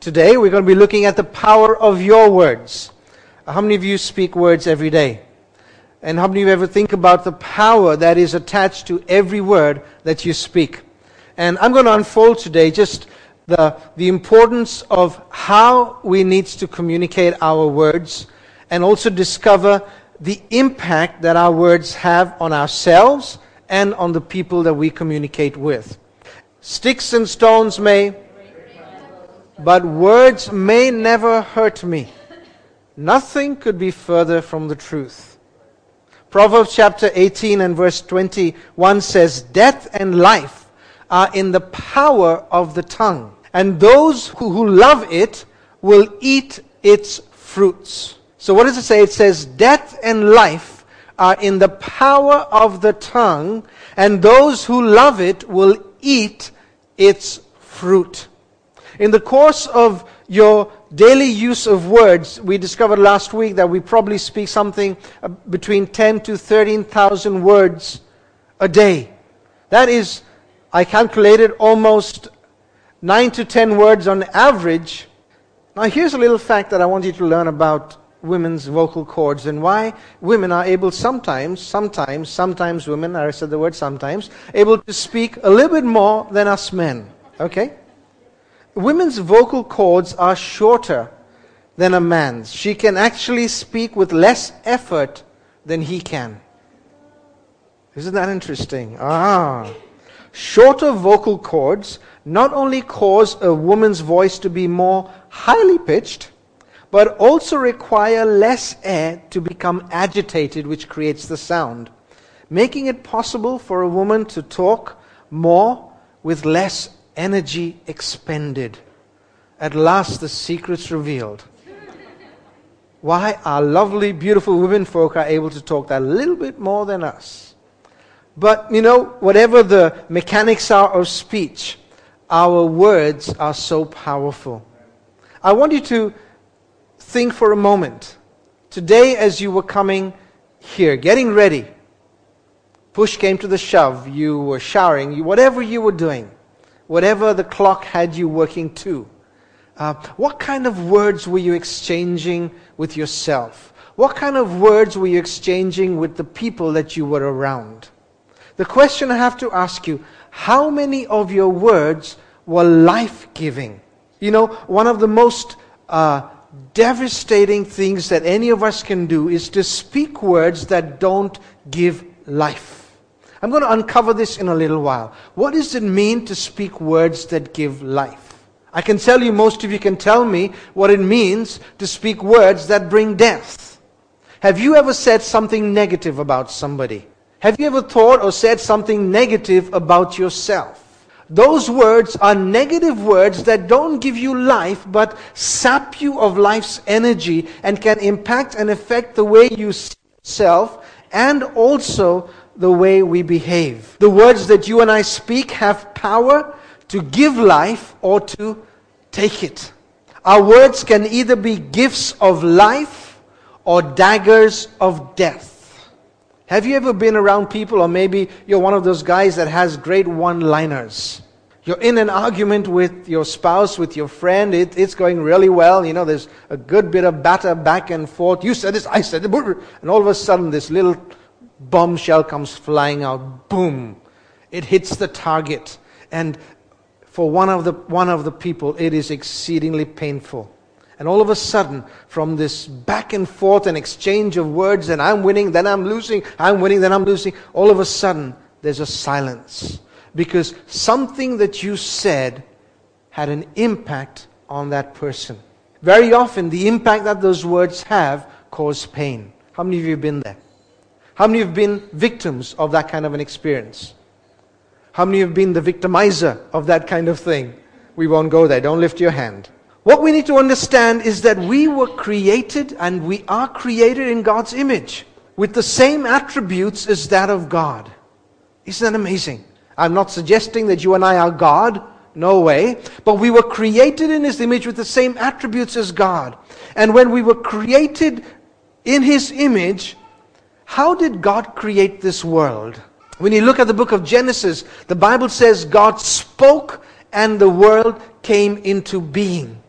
Today we're going to be looking at the power of your words. How many of you speak words every day? And how many of you ever think about the power that is attached to every word that you speak? And I'm going to unfold today just the importance of how we need to communicate our words, and also discover the impact that our words have on ourselves and on the people that we communicate with. Sticks and stones may, but words may never hurt me. Nothing could be further from the truth. Proverbs chapter 18 and verse 21 says, "Death and life are in the power of the tongue, and those who love it will eat its fruits." So what does it say? It says, death and life are in the power of the tongue, and those who love it will eat its fruit. In the course of your daily use of words, we discovered last week that we probably speak something between 10 to 13,000 words a day. That is, I calculated, almost 9 to 10 words on average. Now here's a little fact that I want you to learn about women's vocal cords and why women are able sometimes women, I said the word sometimes, able to speak a little bit more than us men. Okay? Women's vocal cords are shorter than a man's. She can actually speak with less effort than he can. Isn't that interesting? Shorter vocal cords not only cause a woman's voice to be more highly pitched, but also require less air to become agitated, which creates the sound, making it possible for a woman to talk more with less energy expended. At last the secret's revealed. Why our lovely, beautiful women folk are able to talk that little bit more than us. But, whatever the mechanics are of speech, our words are so powerful. I want you to think for a moment. Today as you were coming here, getting ready, push came to the shove, you were showering, whatever you were doing, whatever the clock had you working to, what kind of words were you exchanging with yourself? What kind of words were you exchanging with the people that you were around? The question I have to ask you, how many of your words were life-giving? One of the most devastating things that any of us can do is to speak words that don't give life. I'm going to uncover this in a little while. What does it mean to speak words that give life? I can tell you, most of you can tell me what it means to speak words that bring death. Have you ever said something negative about somebody? Have you ever thought or said something negative about yourself? Those words are negative words that don't give you life, but sap you of life's energy and can impact and affect the way you see yourself and also the way we behave. The words that you and I speak have power to give life or to take it. Our words can either be gifts of life or daggers of death. Have you ever been around people, or maybe you're one of those guys that has great one-liners? You're in an argument with your spouse, with your friend, it's going really well, there's a good bit of batter back and forth. You said this, I said it, and all of a sudden this little bombshell comes flying out. Boom! It hits the target. And for one of the people, it is exceedingly painful. And all of a sudden, from this back and forth and exchange of words, and I'm winning, then I'm losing, I'm winning, then I'm losing, all of a sudden, there's a silence. Because something that you said had an impact on that person. Very often, the impact that those words have cause pain. How many of you have been there? How many have been victims of that kind of an experience? How many have been the victimizer of that kind of thing? We won't go there. Don't lift your hand. What we need to understand is that we were created, and we are created in God's image with the same attributes as that of God. Isn't that amazing? I'm not suggesting that you and I are God. No way. But we were created in His image with the same attributes as God. And when we were created in His image, how did God create this world? When you look at the book of Genesis, the Bible says God spoke and the world came into being.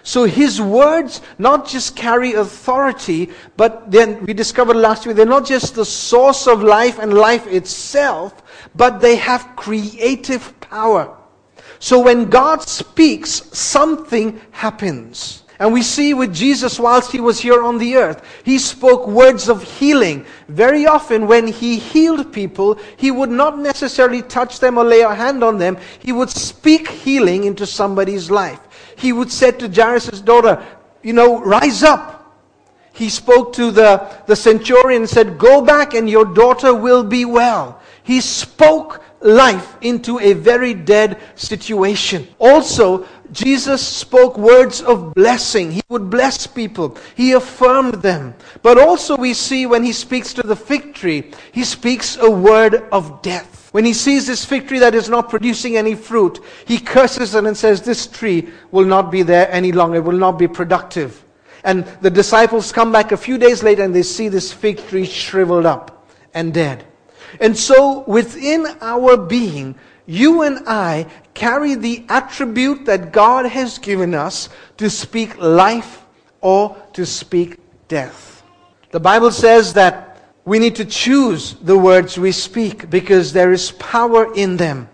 So His words not just carry authority, but then we discovered last week, they're not just the source of life and life itself, but they have creative power. So when God speaks, something happens. And we see with Jesus whilst He was here on the earth, He spoke words of healing. Very often when He healed people, He would not necessarily touch them or lay a hand on them. He would speak healing into somebody's life. He would say to Jairus' daughter, rise up. He spoke to the centurion and said, go back and your daughter will be well. He spoke life into a very dead situation. Also, Jesus spoke words of blessing. He would bless people. He affirmed them. But also we see when He speaks to the fig tree, He speaks a word of death. When He sees this fig tree that is not producing any fruit, He curses it and says, this tree will not be there any longer. It will not be productive. And the disciples come back a few days later and they see this fig tree shriveled up and dead. And so within our being, you and I carry the attribute that God has given us to speak life or to speak death. The Bible says that we need to choose the words we speak because there is power in them.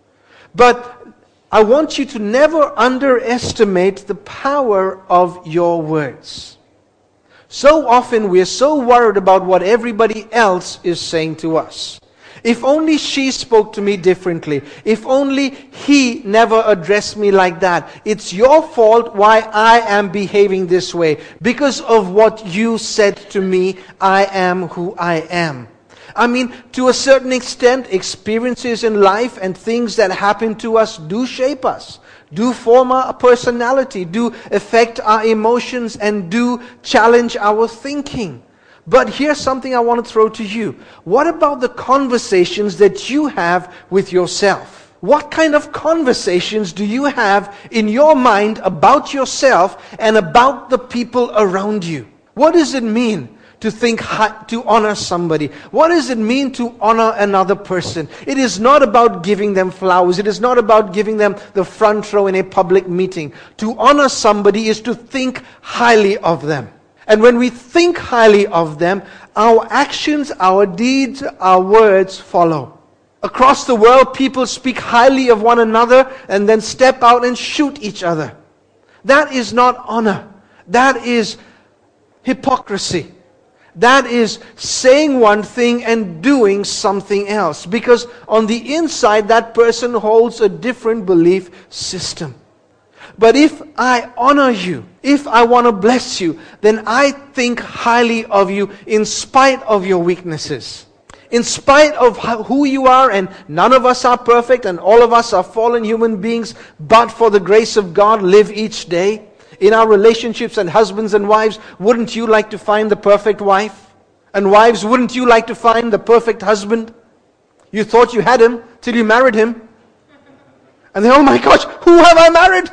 But I want you to never underestimate the power of your words. So often we are so worried about what everybody else is saying to us. If only she spoke to me differently. If only he never addressed me like that. It's your fault why I am behaving this way. Because of what you said to me, I am who I am. I mean, to a certain extent, experiences in life and things that happen to us do shape us, do form our personality, do affect our emotions, and do challenge our thinking. But here's something I want to throw to you. What about the conversations that you have with yourself? What kind of conversations do you have in your mind about yourself and about the people around you? What does it mean to think to honor somebody? What does it mean to honor another person? It is not about giving them flowers. It is not about giving them the front row in a public meeting. To honor somebody is to think highly of them. And when we think highly of them, our actions, our deeds, our words follow. Across the world, people speak highly of one another and then step out and shoot each other. That is not honor. That is hypocrisy. That is saying one thing and doing something else. Because on the inside, that person holds a different belief system. But if I honor you, if I want to bless you, then I think highly of you in spite of your weaknesses. In spite of who you are, and none of us are perfect, and all of us are fallen human beings, but for the grace of God, live each day. In our relationships and husbands and wives, wouldn't you like to find the perfect wife? And wives, wouldn't you like to find the perfect husband? You thought you had him till you married him. And then, oh my gosh, who have I married?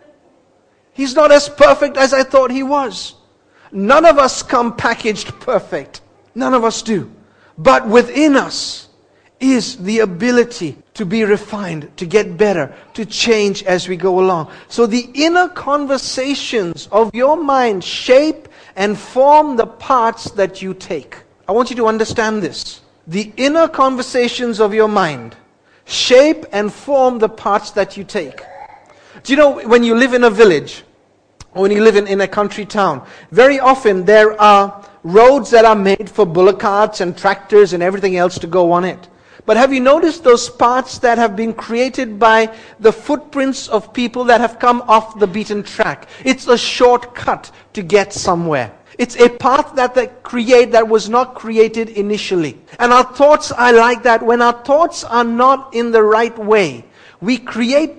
He's not as perfect as I thought he was. None of us come packaged perfect. None of us do. But within us is the ability to be refined, to get better, to change as we go along. So the inner conversations of your mind shape and form the parts that you take. I want you to understand this. The inner conversations of your mind shape and form the parts that you take. Do you know, when you live in a village, or when you live in a country town, very often there are roads that are made for bullock carts and tractors and everything else to go on it. But have you noticed those parts that have been created by the footprints of people that have come off the beaten track? It's a shortcut to get somewhere. It's a path that was not created initially. And our thoughts are like that. When our thoughts are not in the right way, we create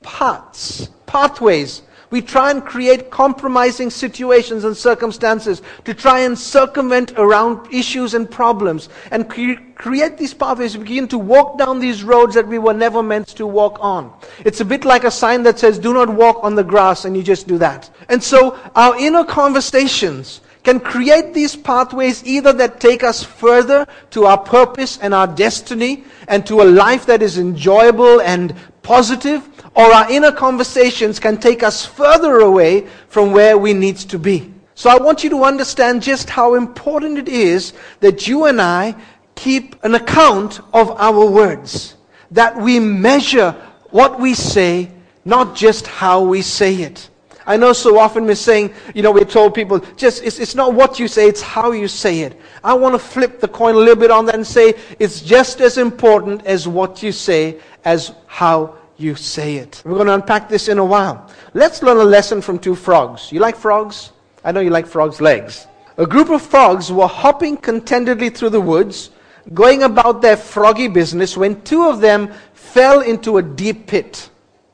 pathways. We try and create compromising situations and circumstances to try and circumvent around issues and problems. And create these pathways. We begin to walk down these roads that we were never meant to walk on. It's a bit like a sign that says, do not walk on the grass, and you just do that. And so our inner conversations can create these pathways either that take us further to our purpose and our destiny and to a life that is enjoyable and positive, or our inner conversations can take us further away from where we need to be. So I want you to understand just how important it is that you and I keep an account of our words, that we measure what we say, not just how we say it. I know so often we're saying, we're told people, it's not what you say, it's how you say it. I want to flip the coin a little bit on that and say, it's just as important as what you say as how you say it. We're going to unpack this in a while. Let's learn a lesson from two frogs. You like frogs? I know you like frogs' legs. A group of frogs were hopping contentedly through the woods, going about their froggy business, when two of them fell into a deep pit.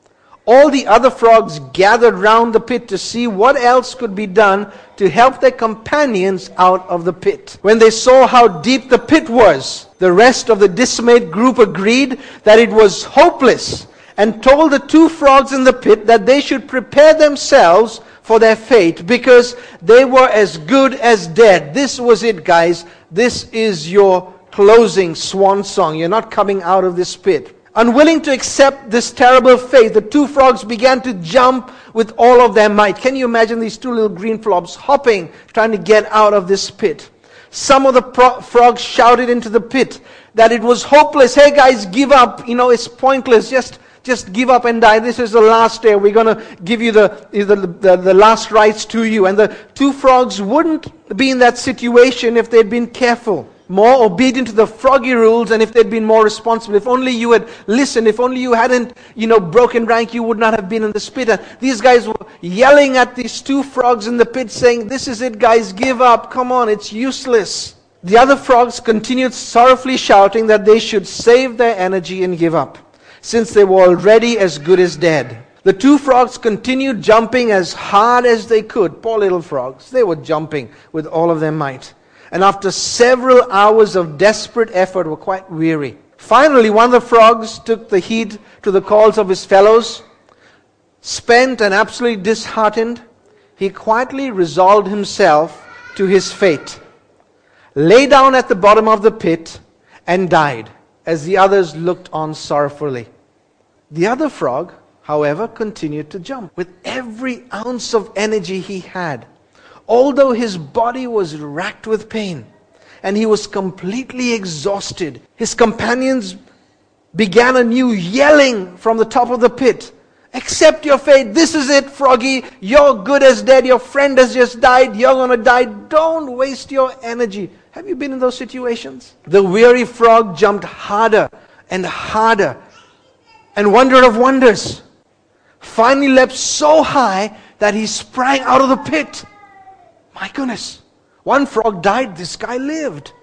All the other frogs gathered round the pit to see what else could be done to help their companions out of the pit. When they saw how deep the pit was, the rest of the dismayed group agreed that it was hopeless and told the two frogs in the pit that they should prepare themselves for their fate because they were as good as dead. This was it, guys. This is your closing swan song. You're not coming out of this pit. Unwilling to accept this terrible fate, the two frogs began to jump with all of their might. Can you imagine these two little green flops hopping, trying to get out of this pit? Some of the frogs shouted into the pit that it was hopeless. Hey guys, give up. It's pointless. Just give up and die. This is the last day. We're going to give you the last rites to you. And the two frogs wouldn't be in that situation if they'd been careful, more obedient to the froggy rules, and if they'd been more responsible. If only you had listened, if only you hadn't, broken rank, you would not have been in this pit. And these guys were yelling at these two frogs in the pit saying, this is it guys, give up, come on, it's useless. The other frogs continued sorrowfully shouting that they should save their energy and give up, since they were already as good as dead. The two frogs continued jumping as hard as they could. Poor little frogs, they were jumping with all of their might. And after several hours of desperate effort, were quite weary. Finally, one of the frogs took the heed to the calls of his fellows. Spent and absolutely disheartened, he quietly resolved himself to his fate, lay down at the bottom of the pit, and died, as the others looked on sorrowfully. The other frog, however, continued to jump with every ounce of energy he had, although his body was racked with pain and he was completely exhausted. His companions began anew, yelling from the top of the pit, accept your fate, this is it, froggy, you're good as dead, your friend has just died, you're going to die, don't waste your energy. Have you been in those situations? The weary frog jumped harder and harder, and wonder of wonders, finally leapt so high that he sprang out of the pit. My goodness, one frog died, this guy lived.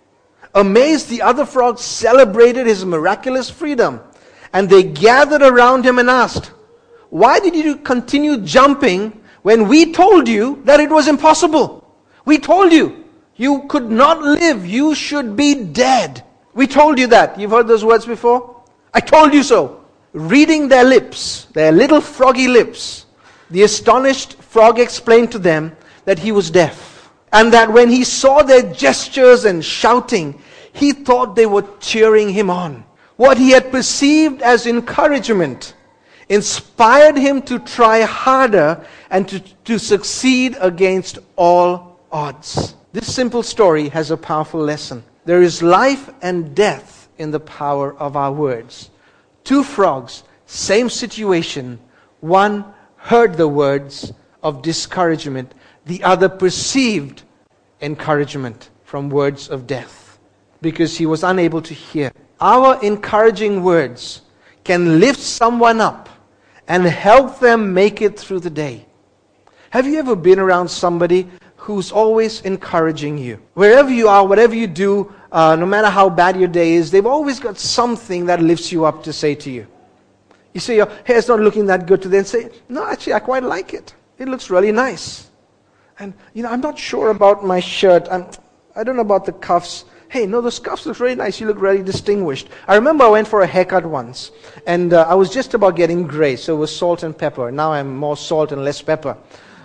Amazed, the other frogs celebrated his miraculous freedom, and they gathered around him and asked, why did you continue jumping when we told you that it was impossible? We told you you could not live, you should be dead. We told you that. You've heard those words before? I told you so. Reading their lips, their little froggy lips, the astonished frog explained to them that he was deaf, and that when he saw their gestures and shouting, he thought they were cheering him on. What he had perceived as encouragement inspired him to try harder and to succeed against all odds. This simple story has a powerful lesson. There is life and death in the power of our words. Two frogs, same situation. One heard the words of discouragement. The other perceived encouragement from words of death because he was unable to hear. Our encouraging words can lift someone up and help them make it through the day. Have you ever been around somebody who's always encouraging you? Wherever you are, whatever you do, no matter how bad your day is, they've always got something that lifts you up to say to you. You say your hair's not looking that good today, and say, no, actually I quite like it. It looks really nice. And I'm not sure about my shirt. I don't know about the cuffs. Hey, no, those cuffs look really nice. You look really distinguished. I remember I went for a haircut once, and I was just about getting gray, so it was salt and pepper. Now I'm more salt and less pepper.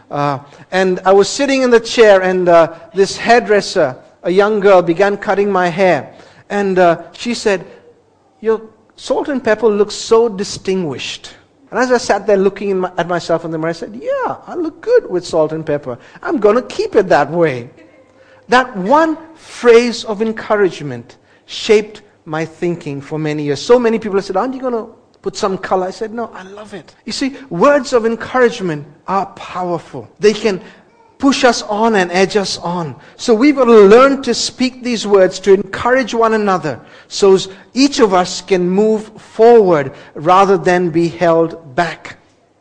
And I was sitting in the chair, and this hairdresser, a young girl, began cutting my hair. And she said, your salt and pepper looks so distinguished. And as I sat there looking at myself in the mirror, I said, yeah, I look good with salt and pepper. I'm going to keep it that way. That one phrase of encouragement shaped my thinking for many years. So many people have said, aren't you going to put some color? I said, no, I love it. You see, words of encouragement are powerful. They can push us on and edge us on. So we've got to learn to speak these words to encourage one another, so each of us can move forward rather than be held back.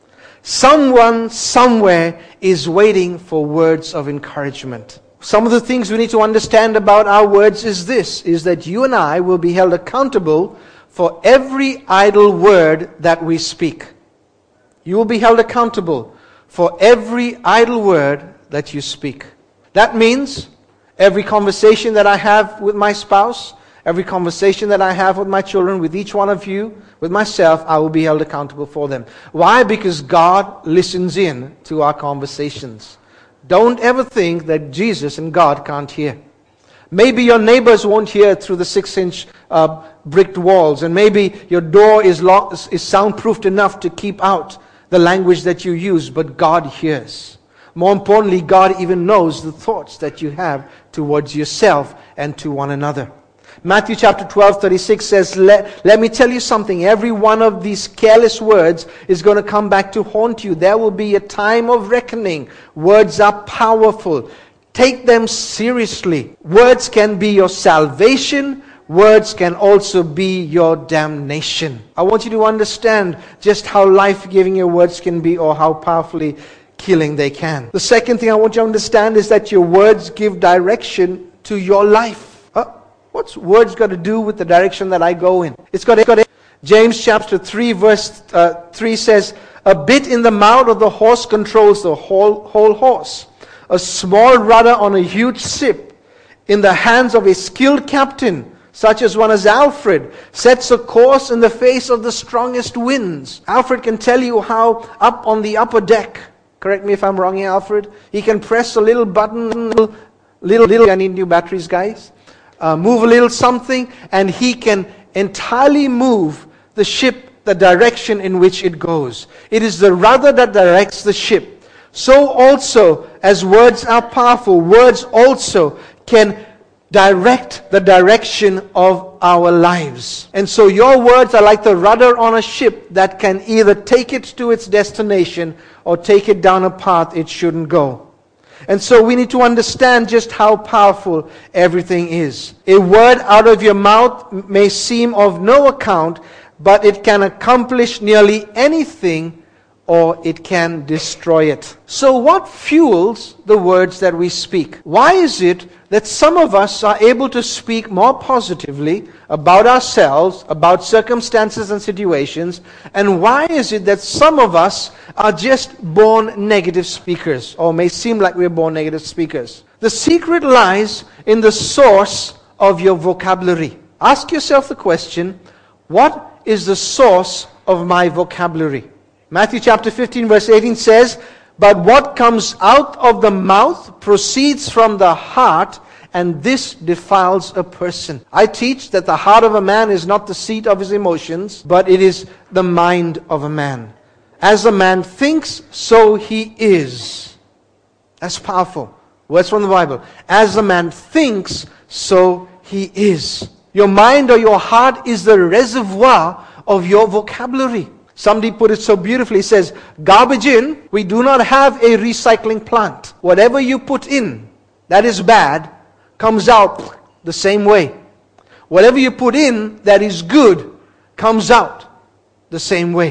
Someone somewhere is waiting for words of encouragement. Some of the things we need to understand about our words is this, is that you and I will be held accountable for every idle word that we speak. You will be held accountable for every idle word that you speak. That means every conversation that I have with my spouse, every conversation that I have with my children, with each one of you, with myself, I will be held accountable for them. Why? Because God listens in to our conversations. Don't ever think that Jesus and God can't hear. Maybe your neighbors won't hear through the 6-inch bricked walls, and maybe your door is soundproofed enough to keep out the language that you use, but God hears. More importantly, God even knows the thoughts that you have towards yourself and to one another. Matthew chapter 12:36 says, let me tell you something. Every one of these careless words is going to come back to haunt you. There will be a time of reckoning. Words are powerful. Take them seriously. Words can be your salvation. Words can also be your damnation. I want you to understand just how life-giving your words can be, or how powerfully killing they can. The second thing I want you to understand is that your words give direction to your life. What's words got to do with the direction that I go in? It's got to. James chapter 3 verse 3 says, a bit in the mouth of the horse controls the whole horse. A small rudder on a huge ship in the hands of a skilled captain, such as one as Alfred, sets a course in the face of the strongest winds. Alfred can tell you how up on the upper deck, correct me if I'm wrong here, Alfred, he can press a little button, little, I need new batteries, guys. Move a little something, and he can entirely move the ship the direction in which it goes. It is the rudder that directs the ship. So also, as words are powerful, words also can direct the direction of our lives. And so your words are like the rudder on a ship that can either take it to its destination or take it down a path it shouldn't go. And so we need to understand just how powerful everything is. A word out of your mouth may seem of no account, but it can accomplish nearly anything, or it can destroy it. So what fuels the words that we speak? Why is it that some of us are able to speak more positively about ourselves, about circumstances and situations, and why is it that some of us are just born negative speakers, or may seem like we're born negative speakers? The secret lies in the source of your vocabulary. Ask yourself the question, what is the source of my vocabulary? Matthew chapter 15 verse 18 says, but what comes out of the mouth proceeds from the heart, and this defiles a person. I teach that the heart of a man is not the seat of his emotions, but it is the mind of a man. As a man thinks, so he is. That's powerful. Words from the Bible. As a man thinks, so he is. Your mind or your heart is the reservoir of your vocabulary. Somebody put it so beautifully. He says, garbage in, we do not have a recycling plant. Whatever you put in that is bad comes out the same way. Whatever you put in that is good comes out the same way.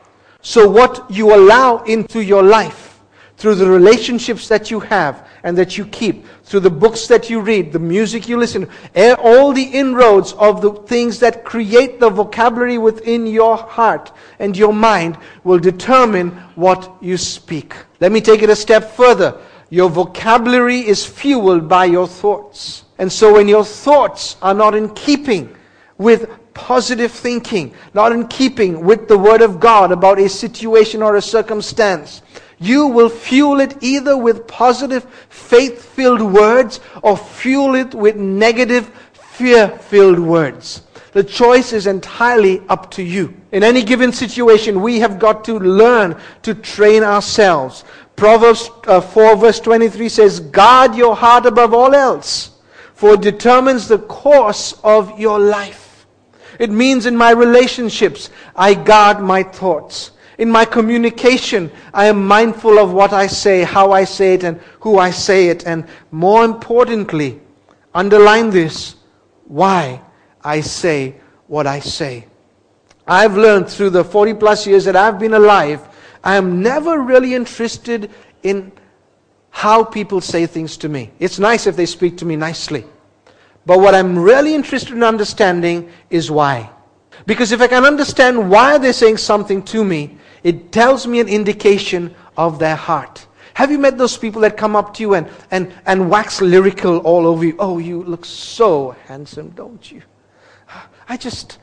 So what you allow into your life, through the relationships that you have and that you keep, through the books that you read, the music you listen to, all the inroads of the things that create the vocabulary within your heart and your mind will determine what you speak. Let me take it a step further. Your vocabulary is fueled by your thoughts. And so when your thoughts are not in keeping with positive thinking, not in keeping with the Word of God about a situation or a circumstance, you will fuel it either with positive, faith-filled words or fuel it with negative, fear-filled words. The choice is entirely up to you. In any given situation, we have got to learn to train ourselves. Proverbs 4 verse 23 says, guard your heart above all else, for it determines the course of your life. It means in my relationships, I guard my thoughts. In my communication, I am mindful of what I say, how I say it, and who I say it. And more importantly, underline this, why I say what I say. I've learned through the 40 plus years that I've been alive, I am never really interested in how people say things to me. It's nice if they speak to me nicely. But what I'm really interested in understanding is why. Because if I can understand why they're saying something to me, it tells me an indication of their heart. Have you met those people that come up to you and wax lyrical all over you? Oh, you look so handsome, don't you? I just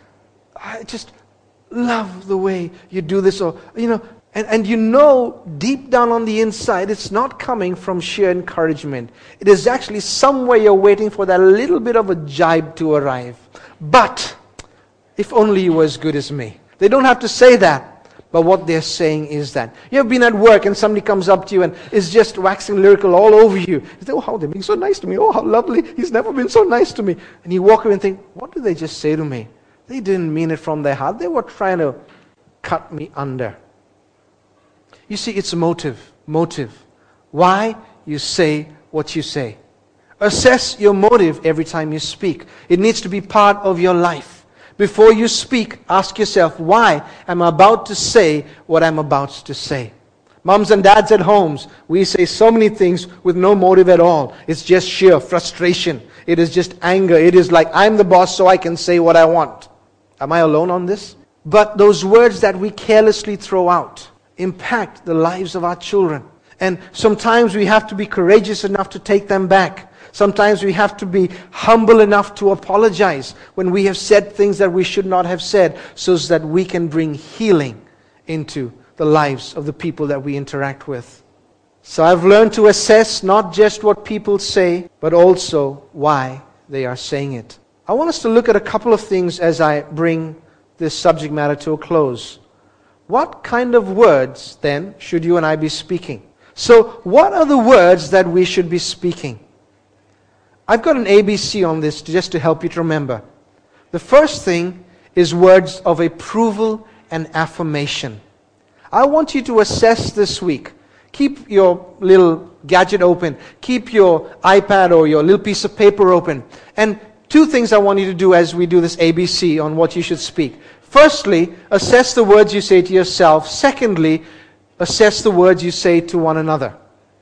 love the way you do this. Or, and you know deep down on the inside, it's not coming from sheer encouragement. It is actually somewhere you're waiting for that little bit of a jibe to arrive. But, if only you were as good as me. They don't have to say that, but what they're saying is that. You have been at work and somebody comes up to you and is just waxing lyrical all over you. You say, oh, how they're being so nice to me. Oh, how lovely. He's never been so nice to me. And you walk away and think, what did they just say to me? They didn't mean it from their heart. They were trying to cut me under. You see, it's motive. Motive. Why you say what you say. Assess your motive every time you speak. It needs to be part of your life. Before you speak, ask yourself, why am I about to say what I'm about to say? Moms and dads at homes, we say so many things with no motive at all. It's just sheer frustration. It is just anger. It is like, I'm the boss so I can say what I want. Am I alone on this? But those words that we carelessly throw out impact the lives of our children. And sometimes we have to be courageous enough to take them back. Sometimes we have to be humble enough to apologize when we have said things that we should not have said, so that we can bring healing into the lives of the people that we interact with. So I've learned to assess not just what people say, but also why they are saying it. I want us to look at a couple of things as I bring this subject matter to a close. What kind of words, then, should you and I be speaking? So, what are the words that we should be speaking? I've got an ABC on this just to help you to remember. The first thing is words of approval and affirmation. I want you to assess this week. Keep your little gadget open. Keep your iPad or your little piece of paper open. And two things I want you to do as we do this ABC on what you should speak. Firstly, assess the words you say to yourself. Secondly, assess the words you say to one another.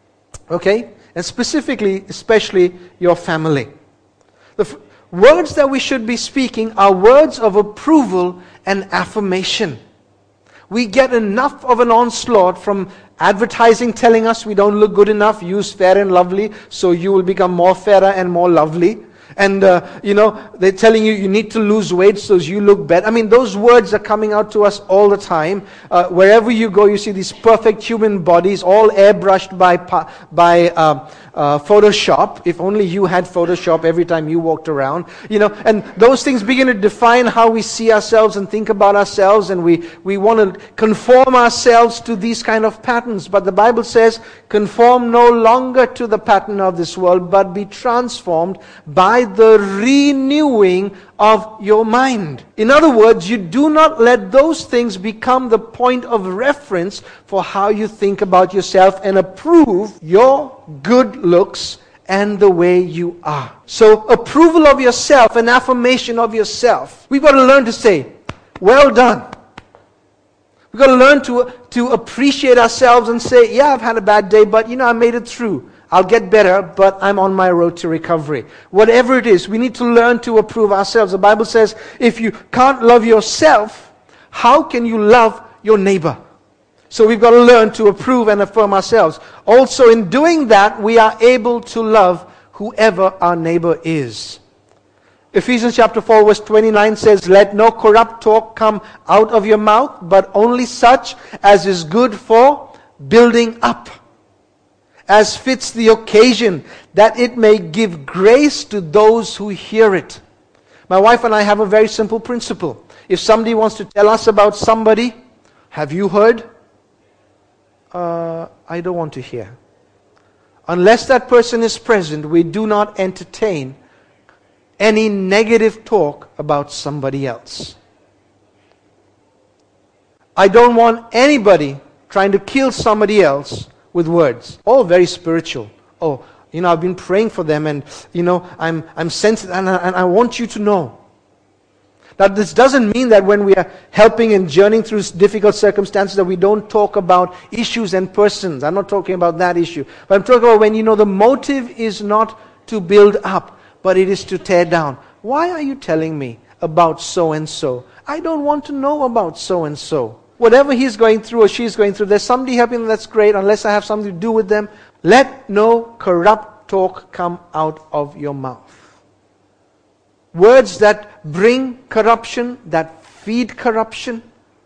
Okay? And specifically, especially your family. The words that we should be speaking are words of approval and affirmation. We get enough of an onslaught from advertising telling us we don't look good enough. Use fair and lovely so you will become more fairer and more lovely. And, they're telling you need to lose weight so you look better. I mean, those words are coming out to us all the time. Wherever you go, you see these perfect human bodies, all airbrushed by Photoshop. If only you had Photoshop every time you walked around. And those things begin to define how we see ourselves and think about ourselves. And we want to conform ourselves to these kind of patterns. But the Bible says, conform no longer to the pattern of this world, but be transformed by the renewing of your mind. In other words, you do not let those things become the point of reference for how you think about yourself and approve your good looks and the way you are. So, approval of yourself and affirmation of yourself. We've got to learn to say, well done. We've got to learn to appreciate ourselves and say, yeah, I've had a bad day, but I made it through. I'll get better, but I'm on my road to recovery. Whatever it is, we need to learn to approve ourselves. The Bible says, if you can't love yourself, how can you love your neighbor? So we've got to learn to approve and affirm ourselves. Also, in doing that, we are able to love whoever our neighbor is. Ephesians chapter 4 verse 29 says, let no corrupt talk come out of your mouth, but only such as is good for building up, as fits the occasion, that it may give grace to those who hear it. My wife and I have a very simple principle. If somebody wants to tell us about somebody, have you heard? I don't want to hear. Unless that person is present, we do not entertain any negative talk about somebody else. I don't want anybody trying to kill somebody else with words. Oh, very spiritual. Oh, I've been praying for them, and I'm sensitive, and I want you to know. Now, this doesn't mean that when we are helping and journeying through difficult circumstances that we don't talk about issues and persons. I'm not talking about that issue. But I'm talking about when the motive is not to build up, but it is to tear down. Why are you telling me about so-and-so? I don't want to know about so-and-so. Whatever he's going through or she's going through, there's somebody helping them, that's great, unless I have something to do with them. Let no corrupt talk come out of your mouth. Words that bring corruption, that feed corruption,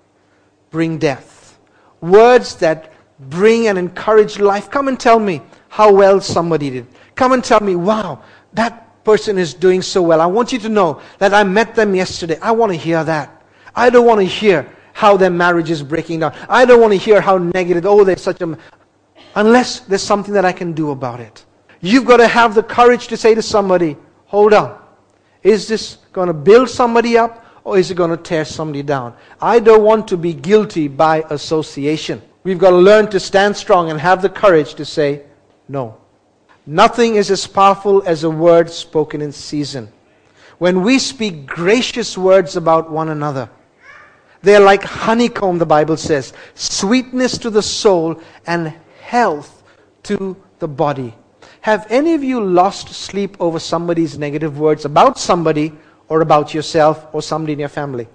bring death. Words that bring and encourage life. Come and tell me how well somebody did. Come and tell me, wow, that person is doing so well. I want you to know that I met them yesterday. I want to hear that. I don't want to hear how their marriage is breaking down. I don't want to hear how negative, they're such a... Unless there's something that I can do about it. You've got to have the courage to say to somebody, hold on. Is this going to build somebody up, or is it going to tear somebody down? I don't want to be guilty by association. We've got to learn to stand strong and have the courage to say no. Nothing is as powerful as a word spoken in season. When we speak gracious words about one another, they're like honeycomb, the Bible says, sweetness to the soul and health to the body. Have any of you lost sleep over somebody's negative words about somebody or about yourself or somebody in your family?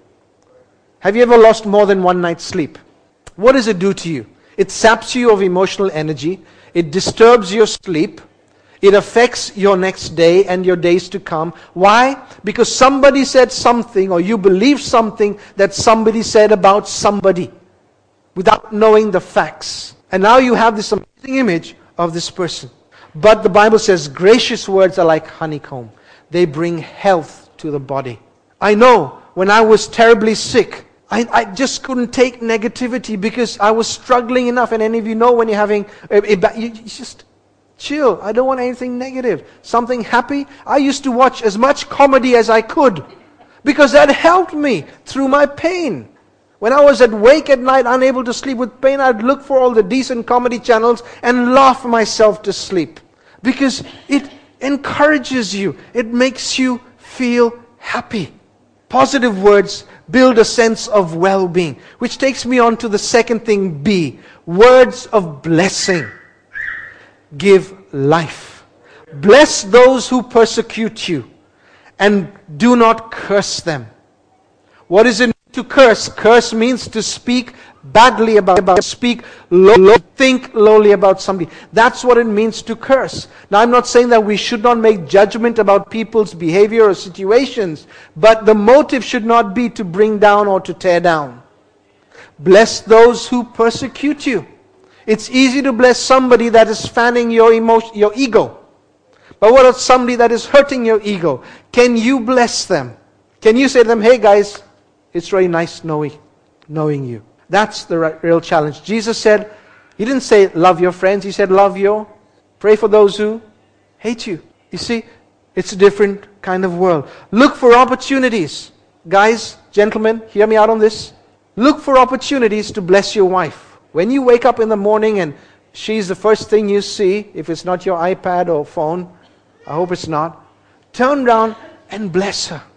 Have you ever lost more than one night's sleep? What does it do to you? It saps you of emotional energy. It disturbs your sleep. It affects your next day and your days to come. Why? Because somebody said something, or you believe something that somebody said about somebody without knowing the facts. And now you have this amazing image of this person. But the Bible says gracious words are like honeycomb. They bring health to the body. I know when I was terribly sick, I just couldn't take negativity because I was struggling enough. And any of you know when you're having, you just chill. I don't want anything negative. Something happy. I used to watch as much comedy as I could because that helped me through my pain. When I was awake at night, unable to sleep with pain, I'd look for all the decent comedy channels and laugh myself to sleep. Because it encourages you. It makes you feel happy. Positive words build a sense of well-being. Which takes me on to the second thing, B. Words of blessing give life. Bless those who persecute you, and do not curse them. What is it to curse? Curse means to speak badly about, speak low, think lowly about somebody. That's what it means to curse. Now, I'm not saying that we should not make judgment about people's behavior or situations, but the motive should not be to bring down or to tear down. Bless those who persecute you. It's easy to bless somebody that is fanning your ego. But what about somebody that is hurting your ego? Can you bless them? Can you say to them, hey guys, it's really nice knowing you. That's the real challenge. Jesus said, He didn't say love your friends. He said pray for those who hate you. You see, it's a different kind of world. Look for opportunities. Guys, gentlemen, hear me out on this. Look for opportunities to bless your wife. When you wake up in the morning and she's the first thing you see, if it's not your iPad or phone, I hope it's not, turn around and bless her.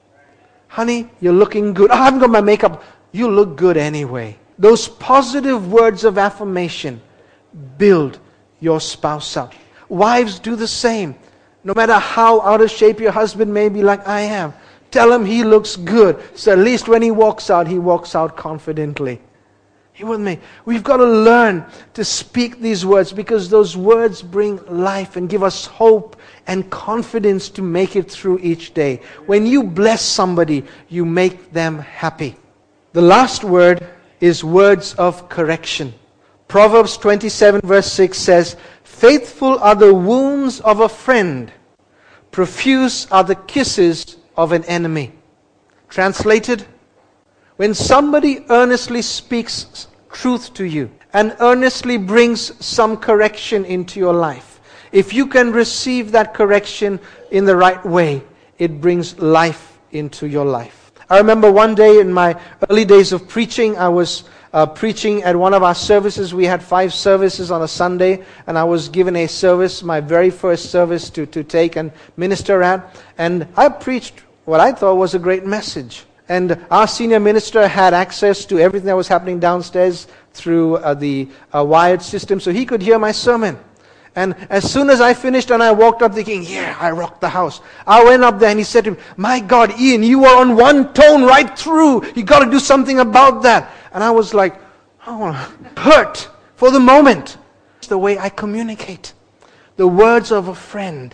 Honey, you're looking good. I haven't got my makeup. You look good anyway. Those positive words of affirmation build your spouse up. Wives, do the same. No matter how out of shape your husband may be like I am, tell him he looks good. So at least when he walks out confidently. You with me? We've got to learn to speak these words because those words bring life and give us hope and confidence to make it through each day. When you bless somebody, you make them happy. The last word is words of correction. Proverbs 27 verse 6 says, faithful are the wounds of a friend. Profuse are the kisses of an enemy. Translated, when somebody earnestly speaks truth to you and earnestly brings some correction into your life, if you can receive that correction in the right way, it brings life into your life. I remember one day in my early days of preaching, I was preaching at one of our services. We had 5 services on a Sunday, and I was given a service, my very first service to take and minister at. And I preached what I thought was a great message. And our senior minister had access to everything that was happening downstairs through the wired system, so he could hear my sermon. And as soon as I finished and I walked up thinking, yeah, I rocked the house, I went up there and he said to me, my God, Ian, you were on one tone right through. You got to do something about that. And I was like, oh, hurt for the moment. It's the way I communicate. The words of a friend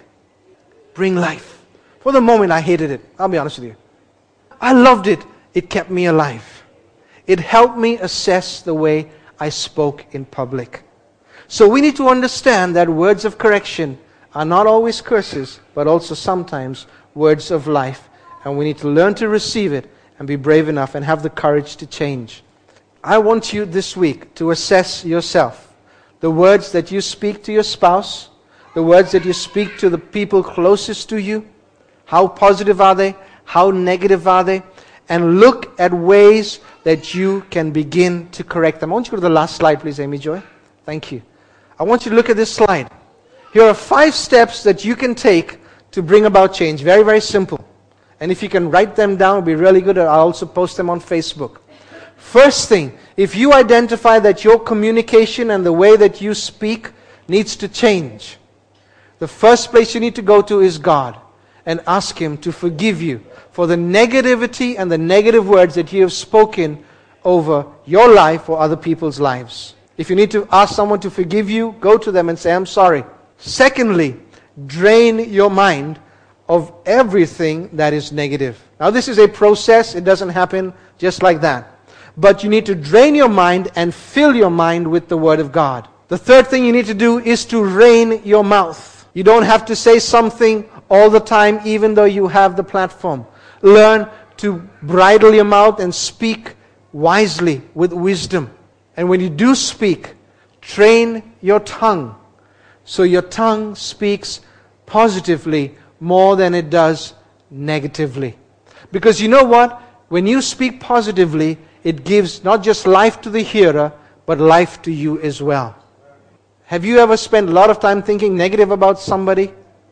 bring life. For the moment, I hated it. I'll be honest with you. I loved it. It kept me alive. It helped me assess the way I spoke in public. So we need to understand that words of correction are not always curses, but also sometimes words of life. And we need to learn to receive it and be brave enough and have the courage to change. I want you this week to assess yourself. The words that you speak to your spouse, the words that you speak to the people closest to you, how positive are they? How negative are they? And look at ways that you can begin to correct them. I want you to go to the last slide, please, Amy Joy. Thank you. I want you to look at this slide. Here are 5 steps that you can take to bring about change. Very, very simple. And if you can write them down, it would be really good. I'll also post them on Facebook. First thing, if you identify that your communication and the way that you speak needs to change, the first place you need to go to is God and ask Him to forgive you for the negativity and the negative words that you have spoken over your life or other people's lives. If you need to ask someone to forgive you, go to them and say, I'm sorry. Secondly, drain your mind of everything that is negative. Now this is a process. It doesn't happen just like that. But you need to drain your mind and fill your mind with the Word of God. The third thing you need to do is to rein your mouth. You don't have to say something all the time, even though you have the platform. Learn to bridle your mouth and speak wisely with wisdom. And when you do speak, train your tongue so your tongue speaks positively more than it does negatively. Because you know what? When you speak positively, it gives not just life to the hearer, but life to you as well. Have you ever spent a lot of time thinking negative about somebody?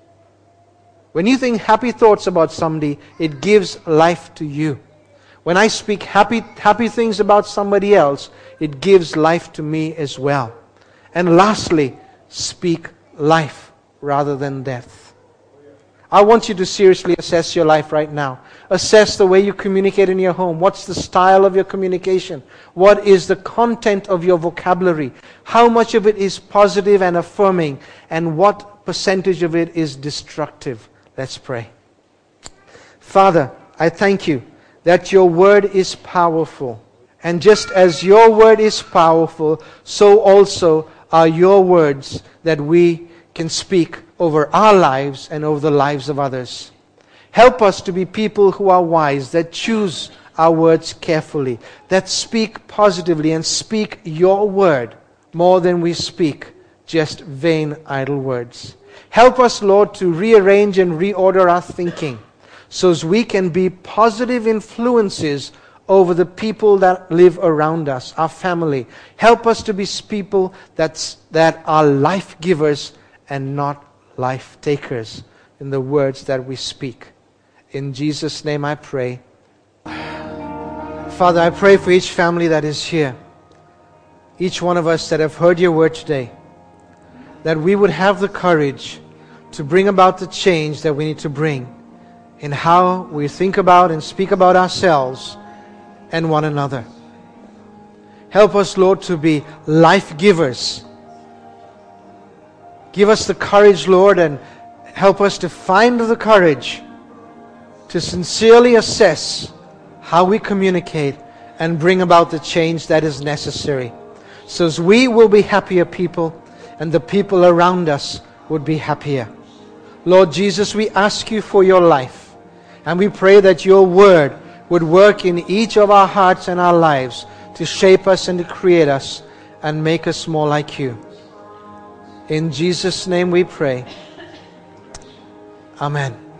When you think happy thoughts about somebody, it gives life to you. When I speak happy things about somebody else, it gives life to me as well. And lastly, speak life rather than death. I want you to seriously assess your life right now. Assess the way you communicate in your home. What's the style of your communication? What is the content of your vocabulary? How much of it is positive and affirming? And what percentage of it is destructive? Let's pray. Father, I thank you that your word is powerful. And just as your word is powerful, so also are your words that we can speak over our lives and over the lives of others. Help us to be people who are wise, that choose our words carefully, that speak positively and speak your word more than we speak just vain, idle words. Help us, Lord, to rearrange and reorder our thinking so as we can be positive influences over the people that live around us, our family. Help us to be people that are life givers and not life takers in the words that we speak. In Jesus' name I pray. Father, I pray for each family that is here, each one of us that have heard your word today, that we would have the courage to bring about the change that we need to bring in how we think about and speak about ourselves and one another. Help us, Lord, to be life givers. Give us the courage, Lord, and help us to find the courage to sincerely assess how we communicate and bring about the change that is necessary, so as we will be happier people and the people around us would be happier. Lord Jesus, we ask you for your life. And we pray that your word would work in each of our hearts and our lives to shape us and to create us and make us more like you. In Jesus' name we pray. Amen.